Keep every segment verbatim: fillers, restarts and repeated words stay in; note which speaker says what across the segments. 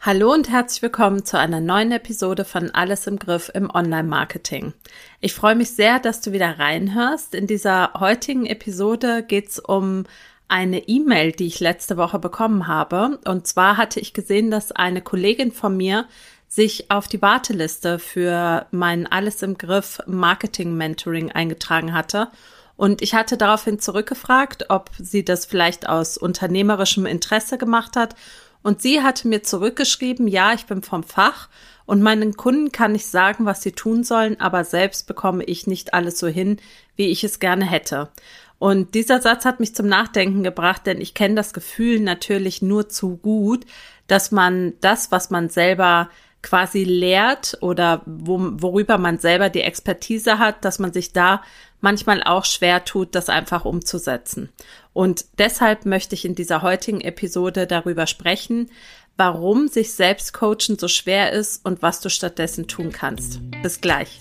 Speaker 1: Hallo und herzlich willkommen zu einer neuen Episode von Alles im Griff im Online-Marketing. Ich freue mich sehr, dass du wieder reinhörst. In dieser heutigen Episode geht es um eine E-Mail, die ich letzte Woche bekommen habe. Und zwar hatte ich gesehen, dass eine Kollegin von mir sich auf die Warteliste für mein Alles im Griff Marketing-Mentoring eingetragen hatte. Und ich hatte daraufhin zurückgefragt, ob sie das vielleicht aus unternehmerischem Interesse gemacht hat. Und sie hatte mir zurückgeschrieben, ja, ich bin vom Fach und meinen Kunden kann ich sagen, was sie tun sollen, aber selbst bekomme ich nicht alles so hin, wie ich es gerne hätte. Und dieser Satz hat mich zum Nachdenken gebracht, denn ich kenne das Gefühl natürlich nur zu gut, dass man das, was man selber quasi lehrt oder wo, worüber man selber die Expertise hat, dass man sich da manchmal auch schwer tut, das einfach umzusetzen. Und deshalb möchte ich in dieser heutigen Episode darüber sprechen, warum sich selbst coachen so schwer ist und was du stattdessen tun kannst. Bis gleich.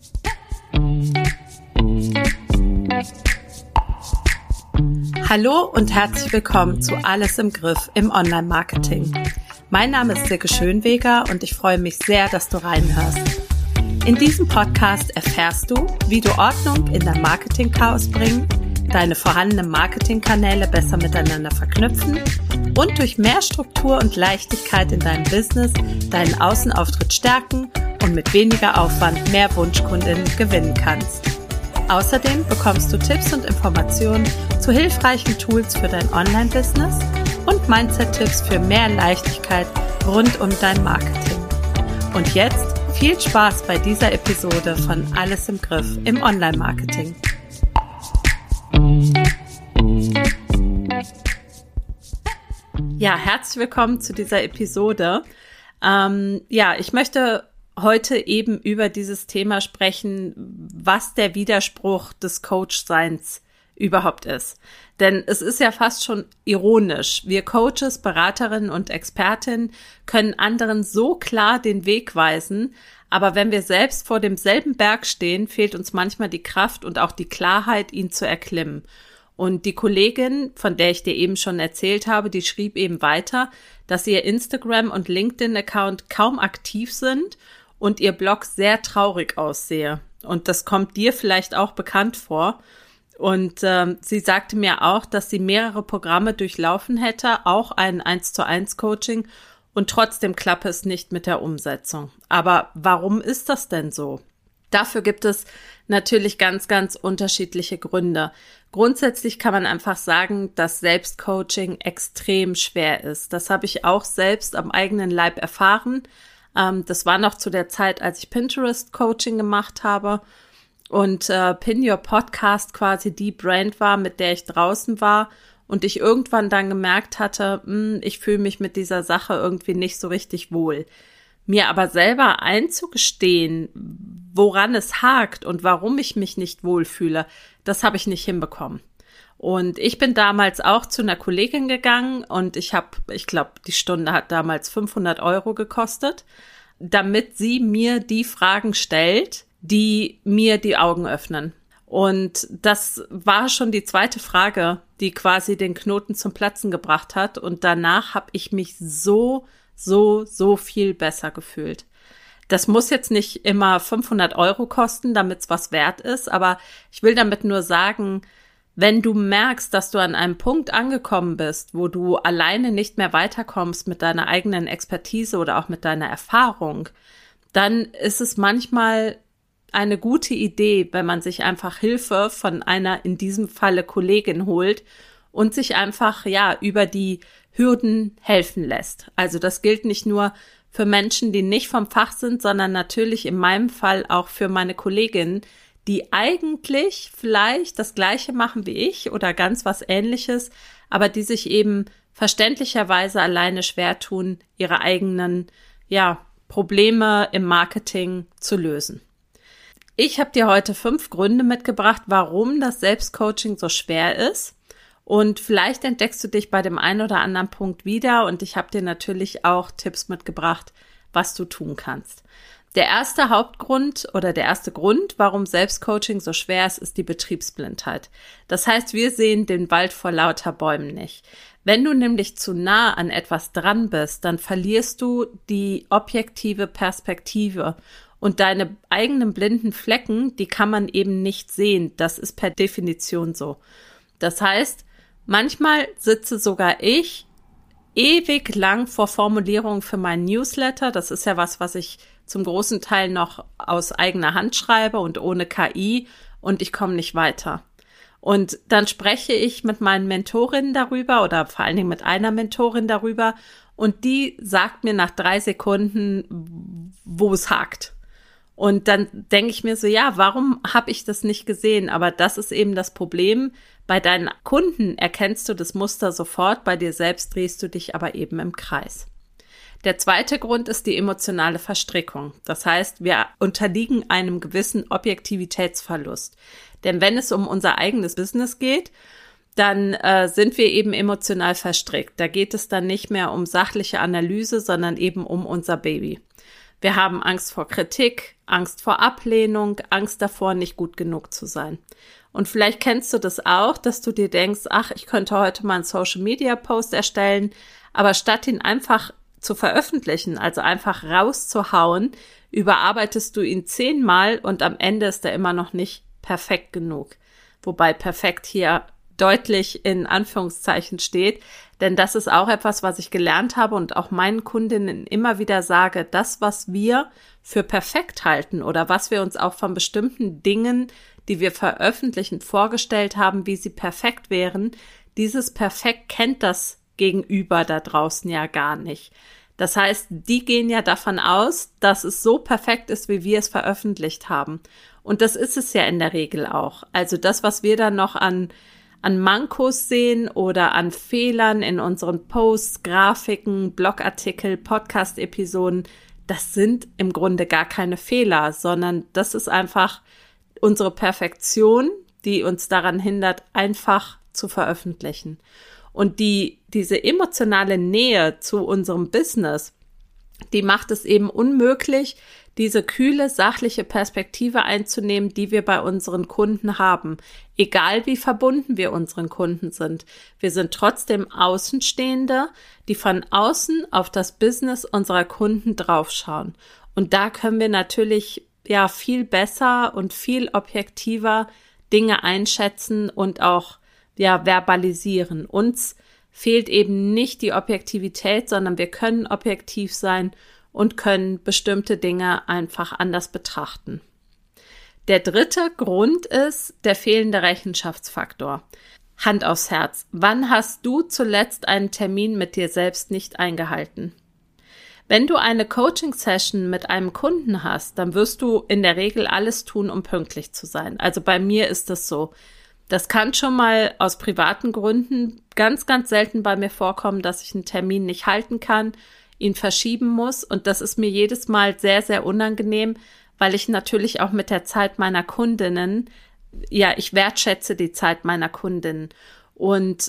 Speaker 1: Hallo und herzlich willkommen zu Alles im Griff im Online-Marketing. Mein Name ist Silke Schönweger und ich freue mich sehr, dass du reinhörst. In diesem Podcast erfährst du, wie du Ordnung in dein Marketing-Chaos bringen, deine vorhandenen Marketingkanäle besser miteinander verknüpfen und durch mehr Struktur und Leichtigkeit in deinem Business deinen Außenauftritt stärken und mit weniger Aufwand mehr Wunschkundinnen gewinnen kannst. Außerdem bekommst du Tipps und Informationen zu hilfreichen Tools für dein Online-Business und Mindset-Tipps für mehr Leichtigkeit rund um dein Marketing. Und jetzt viel Spaß bei dieser Episode von Alles im Griff im Online-Marketing. Ja, herzlich willkommen zu dieser Episode. Ähm, ja, ich möchte heute eben über dieses Thema sprechen, was der Widerspruch des Coach-Seins überhaupt ist. Denn es ist ja fast schon ironisch. Wir Coaches, Beraterinnen und Expertinnen können anderen so klar den Weg weisen, aber wenn wir selbst vor demselben Berg stehen, fehlt uns manchmal die Kraft und auch die Klarheit, ihn zu erklimmen. Und die Kollegin, von der ich dir eben schon erzählt habe, die schrieb eben weiter, dass ihr Instagram- und LinkedIn-Account kaum aktiv sind und ihr Blog sehr traurig aussehe. Und das kommt dir vielleicht auch bekannt vor. Und ähm, sie sagte mir auch, dass sie mehrere Programme durchlaufen hätte, auch ein eins zu eins Coaching und trotzdem klappe es nicht mit der Umsetzung. Aber warum ist das denn so? Dafür gibt es natürlich ganz, ganz unterschiedliche Gründe. Grundsätzlich kann man einfach sagen, dass Selbstcoaching extrem schwer ist. Das habe ich auch selbst am eigenen Leib erfahren. Ähm, das war noch zu der Zeit, als ich Pinterest-Coaching gemacht habe. Und äh, Pin Your Podcast quasi die Brand war, mit der ich draußen war und ich irgendwann dann gemerkt hatte, mh, ich fühle mich mit dieser Sache irgendwie nicht so richtig wohl. Mir aber selber einzugestehen, woran es hakt und warum ich mich nicht wohlfühle, das habe ich nicht hinbekommen. Und ich bin damals auch zu einer Kollegin gegangen und ich habe, ich glaube, die Stunde hat damals fünfhundert Euro gekostet, damit sie mir die Fragen stellt, die mir die Augen öffnen. Und das war schon die zweite Frage, die quasi den Knoten zum Platzen gebracht hat. Und danach habe ich mich so, so, so viel besser gefühlt. Das muss jetzt nicht immer fünfhundert Euro kosten, damit es was wert ist. Aber ich will damit nur sagen, wenn du merkst, dass du an einem Punkt angekommen bist, wo du alleine nicht mehr weiterkommst mit deiner eigenen Expertise oder auch mit deiner Erfahrung, dann ist es manchmal eine gute Idee, wenn man sich einfach Hilfe von einer, in diesem Falle Kollegin, holt und sich einfach, ja, über die Hürden helfen lässt. Also das gilt nicht nur für Menschen, die nicht vom Fach sind, sondern natürlich in meinem Fall auch für meine Kolleginnen, die eigentlich vielleicht das Gleiche machen wie ich oder ganz was Ähnliches, aber die sich eben verständlicherweise alleine schwer tun, ihre eigenen, ja, Probleme im Marketing zu lösen. Ich habe dir heute fünf Gründe mitgebracht, warum das Selbstcoaching so schwer ist. Und vielleicht entdeckst du dich bei dem einen oder anderen Punkt wieder. Und ich habe dir natürlich auch Tipps mitgebracht, was du tun kannst. Der erste Hauptgrund oder der erste Grund, warum Selbstcoaching so schwer ist, ist die Betriebsblindheit. Das heißt, wir sehen den Wald vor lauter Bäumen nicht. Wenn du nämlich zu nah an etwas dran bist, dann verlierst du die objektive Perspektive. Und deine eigenen blinden Flecken, die kann man eben nicht sehen. Das ist per Definition so. Das heißt, manchmal sitze sogar ich ewig lang vor Formulierungen für meinen Newsletter. Das ist ja was, was ich zum großen Teil noch aus eigener Hand schreibe und ohne K I, und ich komme nicht weiter. Und dann spreche ich mit meinen Mentorinnen darüber oder vor allen Dingen mit einer Mentorin darüber, und die sagt mir nach drei Sekunden, wo es hakt. Und dann denke ich mir so, ja, warum habe ich das nicht gesehen? Aber das ist eben das Problem. Bei deinen Kunden erkennst du das Muster sofort, bei dir selbst drehst du dich aber eben im Kreis. Der zweite Grund ist die emotionale Verstrickung. Das heißt, wir unterliegen einem gewissen Objektivitätsverlust. Denn wenn es um unser eigenes Business geht, dann äh, sind wir eben emotional verstrickt. Da geht es dann nicht mehr um sachliche Analyse, sondern eben um unser Baby. Wir haben Angst vor Kritik, Angst vor Ablehnung, Angst davor, nicht gut genug zu sein. Und vielleicht kennst du das auch, dass du dir denkst, ach, ich könnte heute mal einen Social-Media-Post erstellen, aber statt ihn einfach zu veröffentlichen, also einfach rauszuhauen, überarbeitest du ihn zehnmal und am Ende ist er immer noch nicht perfekt genug. Wobei perfekt hier deutlich in Anführungszeichen steht, denn das ist auch etwas, was ich gelernt habe und auch meinen Kundinnen immer wieder sage, das, was wir für perfekt halten oder was wir uns auch von bestimmten Dingen, die wir veröffentlichen, vorgestellt haben, wie sie perfekt wären, dieses Perfekt kennt das Gegenüber da draußen ja gar nicht. Das heißt, die gehen ja davon aus, dass es so perfekt ist, wie wir es veröffentlicht haben. Und das ist es ja in der Regel auch. Also das, was wir dann noch an an Mankos sehen oder an Fehlern in unseren Posts, Grafiken, Blogartikel, Podcast-Episoden, das sind im Grunde gar keine Fehler, sondern das ist einfach unsere Perfektion, die uns daran hindert, einfach zu veröffentlichen. Und die, diese emotionale Nähe zu unserem Business, die macht es eben unmöglich, diese kühle, sachliche Perspektive einzunehmen, die wir bei unseren Kunden haben. Egal wie verbunden wir unseren Kunden sind. Wir sind trotzdem Außenstehende, die von außen auf das Business unserer Kunden draufschauen. Und da können wir natürlich ja viel besser und viel objektiver Dinge einschätzen und auch ja verbalisieren. Uns fehlt eben nicht die Objektivität, sondern wir können objektiv sein und können bestimmte Dinge einfach anders betrachten. Der dritte Grund ist der fehlende Rechenschaftsfaktor. Hand aufs Herz. Wann hast du zuletzt einen Termin mit dir selbst nicht eingehalten? Wenn du eine Coaching-Session mit einem Kunden hast, dann wirst du in der Regel alles tun, um pünktlich zu sein. Also bei mir ist das so. Das kann schon mal aus privaten Gründen ganz, ganz selten bei mir vorkommen, dass ich einen Termin nicht halten kann, ihn verschieben muss. Und das ist mir jedes Mal sehr, sehr unangenehm, weil ich natürlich auch mit der Zeit meiner Kundinnen, ja, ich wertschätze die Zeit meiner Kundinnen. Und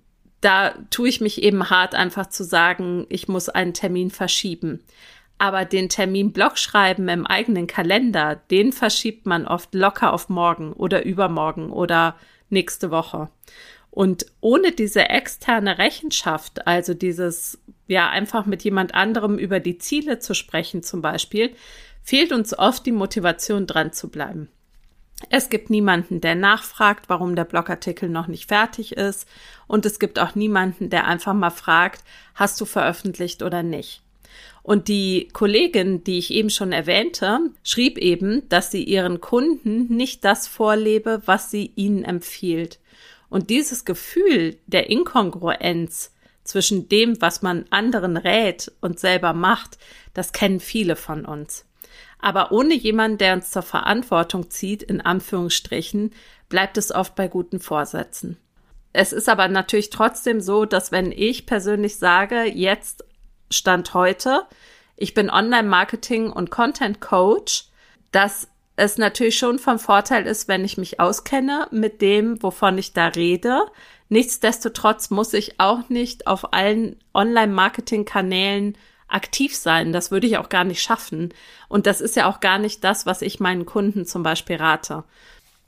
Speaker 1: da tue ich mich eben hart, einfach zu sagen, ich muss einen Termin verschieben. Aber den Terminblock schreiben im eigenen Kalender, den verschiebt man oft locker auf morgen oder übermorgen oder nächste Woche. Und ohne diese externe Rechenschaft, also dieses, ja, einfach mit jemand anderem über die Ziele zu sprechen zum Beispiel, fehlt uns oft die Motivation, dran zu bleiben. Es gibt niemanden, der nachfragt, warum der Blogartikel noch nicht fertig ist. Und es gibt auch niemanden, der einfach mal fragt, hast du veröffentlicht oder nicht? Und die Kollegin, die ich eben schon erwähnte, schrieb eben, dass sie ihren Kunden nicht das vorlebe, was sie ihnen empfiehlt. Und dieses Gefühl der Inkongruenz zwischen dem, was man anderen rät und selber macht, das kennen viele von uns. Aber ohne jemanden, der uns zur Verantwortung zieht, in Anführungsstrichen, bleibt es oft bei guten Vorsätzen. Es ist aber natürlich trotzdem so, dass wenn ich persönlich sage, jetzt Stand heute, ich bin Online-Marketing- und Content-Coach, dass es natürlich schon vom Vorteil ist, wenn ich mich auskenne mit dem, wovon ich da rede. Nichtsdestotrotz muss ich auch nicht auf allen Online-Marketing-Kanälen aktiv sein. Das würde ich auch gar nicht schaffen. Und das ist ja auch gar nicht das, was ich meinen Kunden zum Beispiel rate.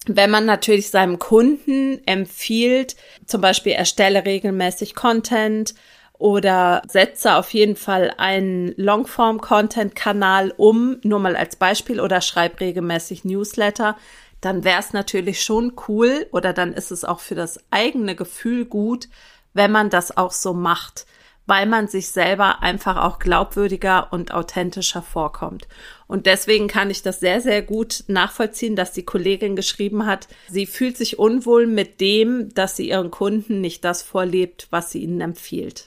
Speaker 1: Wenn man natürlich seinem Kunden empfiehlt, zum Beispiel erstelle regelmäßig Content oder setze auf jeden Fall einen Longform-Content-Kanal um, nur mal als Beispiel, oder schreib regelmäßig Newsletter, dann wäre es natürlich schon cool oder dann ist es auch für das eigene Gefühl gut, wenn man das auch so macht, weil man sich selber einfach auch glaubwürdiger und authentischer vorkommt. Und deswegen kann ich das sehr, sehr gut nachvollziehen, dass die Kollegin geschrieben hat, sie fühlt sich unwohl mit dem, dass sie ihren Kunden nicht das vorlebt, was sie ihnen empfiehlt.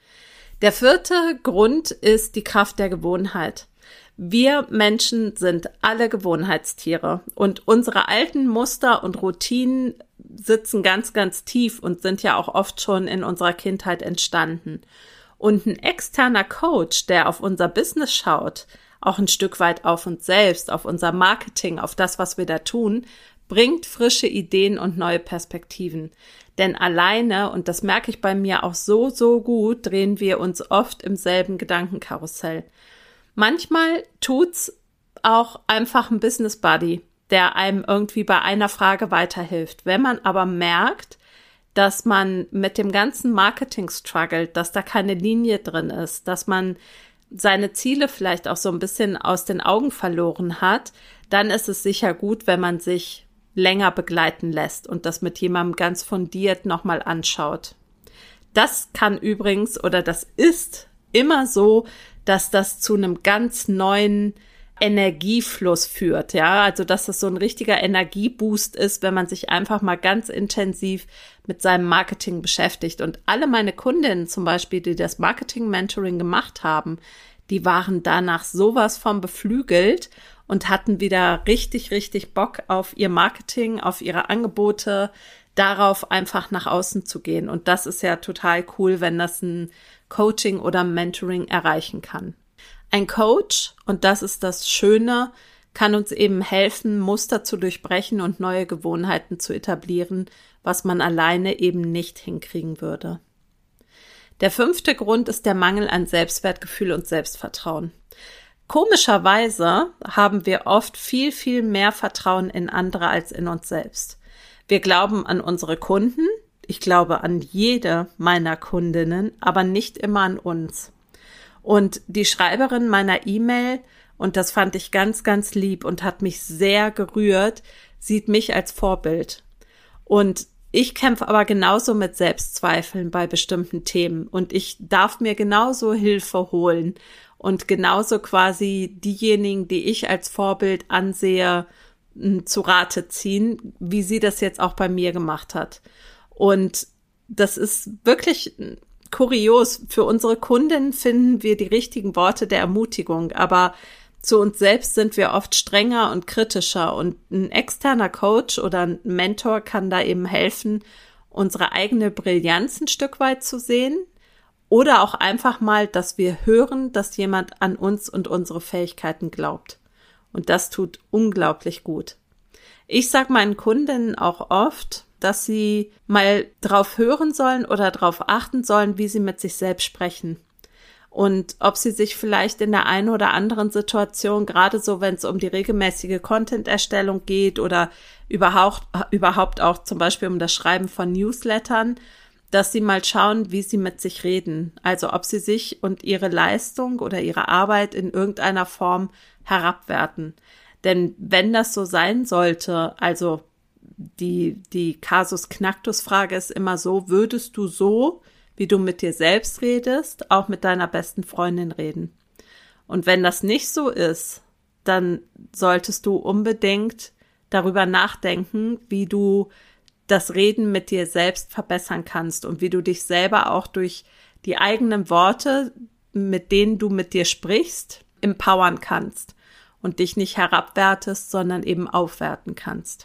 Speaker 1: Der vierte Grund ist die Kraft der Gewohnheit. Wir Menschen sind alle Gewohnheitstiere und unsere alten Muster und Routinen sitzen ganz, ganz tief und sind ja auch oft schon in unserer Kindheit entstanden. Und ein externer Coach, der auf unser Business schaut, auch ein Stück weit auf uns selbst, auf unser Marketing, auf das, was wir da tun, bringt frische Ideen und neue Perspektiven. Denn alleine, und das merke ich bei mir auch so, so gut, drehen wir uns oft im selben Gedankenkarussell. Manchmal tut's auch einfach ein Business Buddy, der einem irgendwie bei einer Frage weiterhilft. Wenn man aber merkt, dass man mit dem ganzen Marketing struggelt, dass da keine Linie drin ist, dass man seine Ziele vielleicht auch so ein bisschen aus den Augen verloren hat, dann ist es sicher gut, wenn man sich länger begleiten lässt und das mit jemandem ganz fundiert nochmal anschaut. Das kann übrigens oder das ist immer so, dass das zu einem ganz neuen Energiefluss führt, ja, also dass das so ein richtiger Energieboost ist, wenn man sich einfach mal ganz intensiv mit seinem Marketing beschäftigt. Und alle meine Kundinnen zum Beispiel, die das Marketing-Mentoring gemacht haben, die waren danach sowas von beflügelt und hatten wieder richtig, richtig Bock auf ihr Marketing, auf ihre Angebote, darauf einfach nach außen zu gehen. Und das ist ja total cool, wenn das ein Coaching oder Mentoring erreichen kann. Ein Coach, und das ist das Schöne, kann uns eben helfen, Muster zu durchbrechen und neue Gewohnheiten zu etablieren, was man alleine eben nicht hinkriegen würde. Der fünfte Grund ist der Mangel an Selbstwertgefühl und Selbstvertrauen. Komischerweise haben wir oft viel, viel mehr Vertrauen in andere als in uns selbst. Wir glauben an unsere Kunden, ich glaube an jede meiner Kundinnen, aber nicht immer an uns. Und die Schreiberin meiner E-Mail, und das fand ich ganz, ganz lieb und hat mich sehr gerührt, sieht mich als Vorbild. Und ich kämpfe aber genauso mit Selbstzweifeln bei bestimmten Themen und ich darf mir genauso Hilfe holen und genauso quasi diejenigen, die ich als Vorbild ansehe, zu Rate ziehen, wie sie das jetzt auch bei mir gemacht hat. Und das ist wirklich kurios. Für unsere Kunden finden wir die richtigen Worte der Ermutigung, aber zu uns selbst sind wir oft strenger und kritischer und ein externer Coach oder ein Mentor kann da eben helfen, unsere eigene Brillanz ein Stück weit zu sehen oder auch einfach mal, dass wir hören, dass jemand an uns und unsere Fähigkeiten glaubt. Und das tut unglaublich gut. Ich sage meinen Kundinnen auch oft, dass sie mal drauf hören sollen oder darauf achten sollen, wie sie mit sich selbst sprechen. Und ob sie sich vielleicht in der einen oder anderen Situation, gerade so, wenn es um die regelmäßige Content-Erstellung geht oder überhaupt, überhaupt auch zum Beispiel um das Schreiben von Newslettern, dass sie mal schauen, wie sie mit sich reden. Also ob sie sich und ihre Leistung oder ihre Arbeit in irgendeiner Form herabwerten. Denn wenn das so sein sollte, also die, die Kasus Knacktus-Frage ist immer so, würdest du so, wie du mit dir selbst redest, auch mit deiner besten Freundin reden? Und wenn das nicht so ist, dann solltest du unbedingt darüber nachdenken, wie du das Reden mit dir selbst verbessern kannst und wie du dich selber auch durch die eigenen Worte, mit denen du mit dir sprichst, empowern kannst und dich nicht herabwertest, sondern eben aufwerten kannst.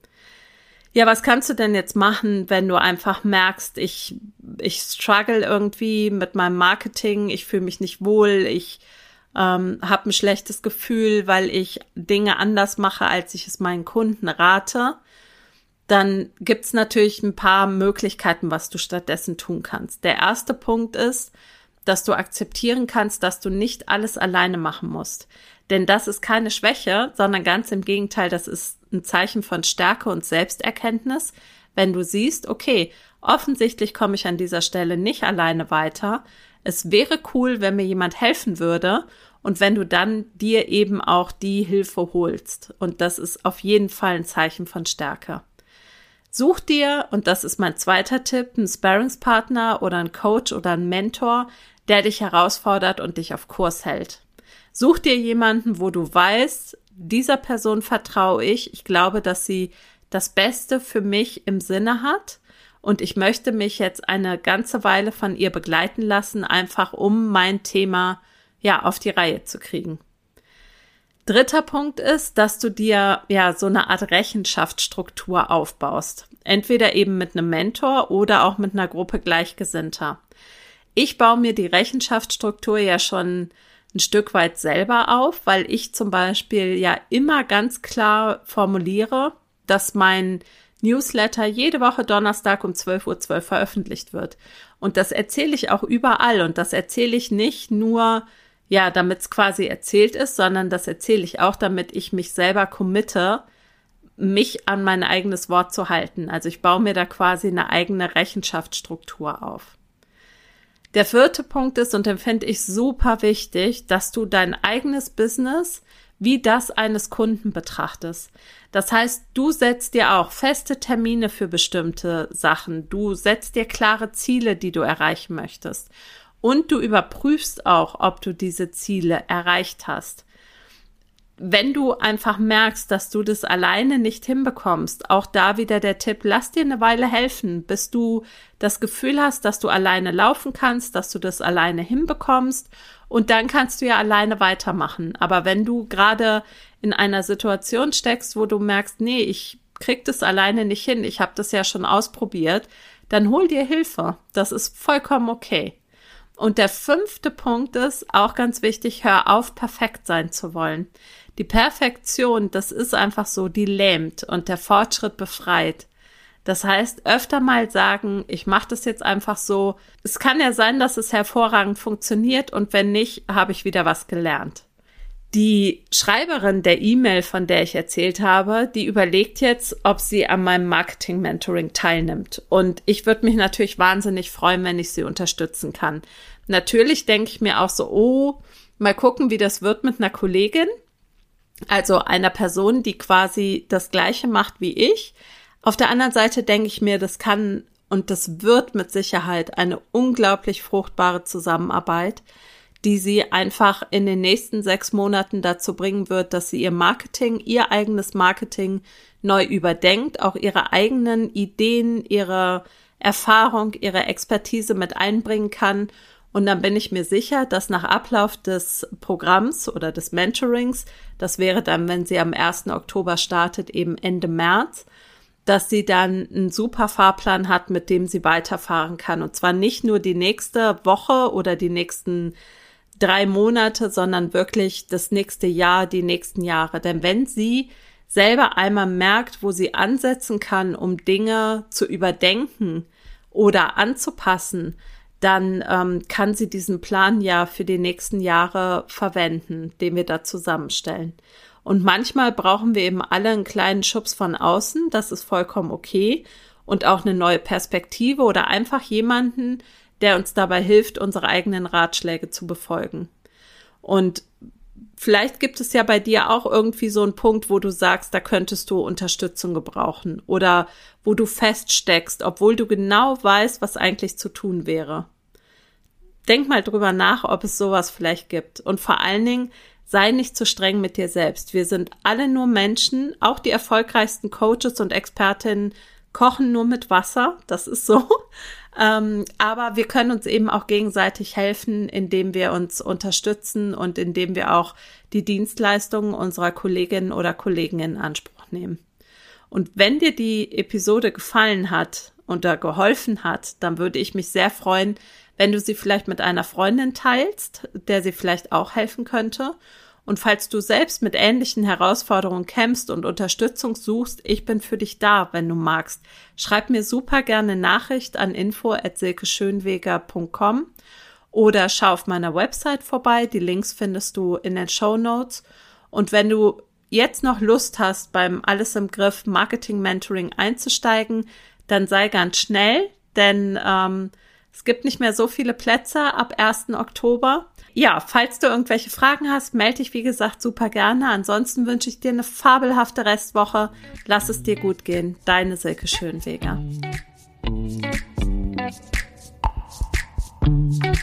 Speaker 1: Ja, was kannst du denn jetzt machen, wenn du einfach merkst, ich ich struggle irgendwie mit meinem Marketing, ich fühle mich nicht wohl, ich ähm, habe ein schlechtes Gefühl, weil ich Dinge anders mache, als ich es meinen Kunden rate? Dann gibt's natürlich ein paar Möglichkeiten, was du stattdessen tun kannst. Der erste Punkt ist, dass du akzeptieren kannst, dass du nicht alles alleine machen musst. Denn das ist keine Schwäche, sondern ganz im Gegenteil, das ist ein Zeichen von Stärke und Selbsterkenntnis, wenn du siehst, okay, offensichtlich komme ich an dieser Stelle nicht alleine weiter. Es wäre cool, wenn mir jemand helfen würde und wenn du dann dir eben auch die Hilfe holst. Und das ist auf jeden Fall ein Zeichen von Stärke. Such dir, und das ist mein zweiter Tipp, einen Sparringspartner oder einen Coach oder einen Mentor, der dich herausfordert und dich auf Kurs hält. Such dir jemanden, wo du weißt, dieser Person vertraue ich. Ich glaube, dass sie das Beste für mich im Sinne hat und ich möchte mich jetzt eine ganze Weile von ihr begleiten lassen, einfach um mein Thema ja auf die Reihe zu kriegen. Dritter Punkt ist, dass du dir ja so eine Art Rechenschaftsstruktur aufbaust. Entweder eben mit einem Mentor oder auch mit einer Gruppe Gleichgesinnter. Ich baue mir die Rechenschaftsstruktur ja schon ein Stück weit selber auf, weil ich zum Beispiel ja immer ganz klar formuliere, dass mein Newsletter jede Woche Donnerstag um zwölf Uhr zwölf veröffentlicht wird. Und das erzähle ich auch überall und das erzähle ich nicht nur, ja, damit es quasi erzählt ist, sondern das erzähle ich auch, damit ich mich selber committe, mich an mein eigenes Wort zu halten. Also ich baue mir da quasi eine eigene Rechenschaftsstruktur auf. Der vierte Punkt ist, und den finde ich super wichtig, dass du dein eigenes Business wie das eines Kunden betrachtest. Das heißt, du setzt dir auch feste Termine für bestimmte Sachen. Du setzt dir klare Ziele, die du erreichen möchtest. Und du überprüfst auch, ob du diese Ziele erreicht hast. Wenn du einfach merkst, dass du das alleine nicht hinbekommst, auch da wieder der Tipp, lass dir eine Weile helfen, bis du das Gefühl hast, dass du alleine laufen kannst, dass du das alleine hinbekommst und dann kannst du ja alleine weitermachen. Aber wenn du gerade in einer Situation steckst, wo du merkst, nee, ich krieg das alleine nicht hin, ich habe das ja schon ausprobiert, dann hol dir Hilfe. Das ist vollkommen okay. Und der fünfte Punkt ist, auch ganz wichtig, hör auf, perfekt sein zu wollen. Die Perfektion, das ist einfach so, die lähmt und der Fortschritt befreit. Das heißt, öfter mal sagen, ich mache das jetzt einfach so. Es kann ja sein, dass es hervorragend funktioniert und wenn nicht, habe ich wieder was gelernt. Die Schreiberin der E-Mail, von der ich erzählt habe, die überlegt jetzt, ob sie an meinem Marketing-Mentoring teilnimmt. Und ich würde mich natürlich wahnsinnig freuen, wenn ich sie unterstützen kann. Natürlich denke ich mir auch so, oh, mal gucken, wie das wird mit einer Kollegin. Also einer Person, die quasi das Gleiche macht wie ich. Auf der anderen Seite denke ich mir, das kann und das wird mit Sicherheit eine unglaublich fruchtbare Zusammenarbeit, die sie einfach in den nächsten sechs Monaten dazu bringen wird, dass sie ihr Marketing, ihr eigenes Marketing neu überdenkt, auch ihre eigenen Ideen, ihre Erfahrung, ihre Expertise mit einbringen kann. Und dann bin ich mir sicher, dass nach Ablauf des Programms oder des Mentorings, das wäre dann, wenn sie am ersten Oktober startet, eben Ende März, dass sie dann einen super Fahrplan hat, mit dem sie weiterfahren kann. Und zwar nicht nur die nächste Woche oder die nächsten drei Monate, sondern wirklich das nächste Jahr, die nächsten Jahre. Denn wenn sie selber einmal merkt, wo sie ansetzen kann, um Dinge zu überdenken oder anzupassen, dann ähm, kann sie diesen Plan ja für die nächsten Jahre verwenden, den wir da zusammenstellen. Und manchmal brauchen wir eben alle einen kleinen Schubs von außen, das ist vollkommen okay. Und auch eine neue Perspektive oder einfach jemanden, der uns dabei hilft, unsere eigenen Ratschläge zu befolgen. Und vielleicht gibt es ja bei dir auch irgendwie so einen Punkt, wo du sagst, da könntest du Unterstützung gebrauchen oder wo du feststeckst, obwohl du genau weißt, was eigentlich zu tun wäre. Denk mal drüber nach, ob es sowas vielleicht gibt. Und vor allen Dingen, sei nicht zu streng mit dir selbst. Wir sind alle nur Menschen, auch die erfolgreichsten Coaches und Expertinnen kochen nur mit Wasser, das ist so. Ähm, aber wir können uns eben auch gegenseitig helfen, indem wir uns unterstützen und indem wir auch die Dienstleistungen unserer Kolleginnen oder Kollegen in Anspruch nehmen. Und wenn dir die Episode gefallen hat und da geholfen hat, dann würde ich mich sehr freuen, wenn du sie vielleicht mit einer Freundin teilst, der sie vielleicht auch helfen könnte. Und falls du selbst mit ähnlichen Herausforderungen kämpfst und Unterstützung suchst, ich bin für dich da, wenn du magst. Schreib mir super gerne Nachricht an info at silkeschönweger punkt com oder schau auf meiner Website vorbei. Die Links findest du in den Shownotes. Und wenn du jetzt noch Lust hast, beim Alles im Griff Marketing Mentoring einzusteigen, dann sei ganz schnell, denn ähm, es gibt nicht mehr so viele Plätze ab ersten Oktober. Ja, falls du irgendwelche Fragen hast, melde dich, wie gesagt, super gerne. Ansonsten wünsche ich dir eine fabelhafte Restwoche. Lass es dir gut gehen. Deine Silke Schönweger.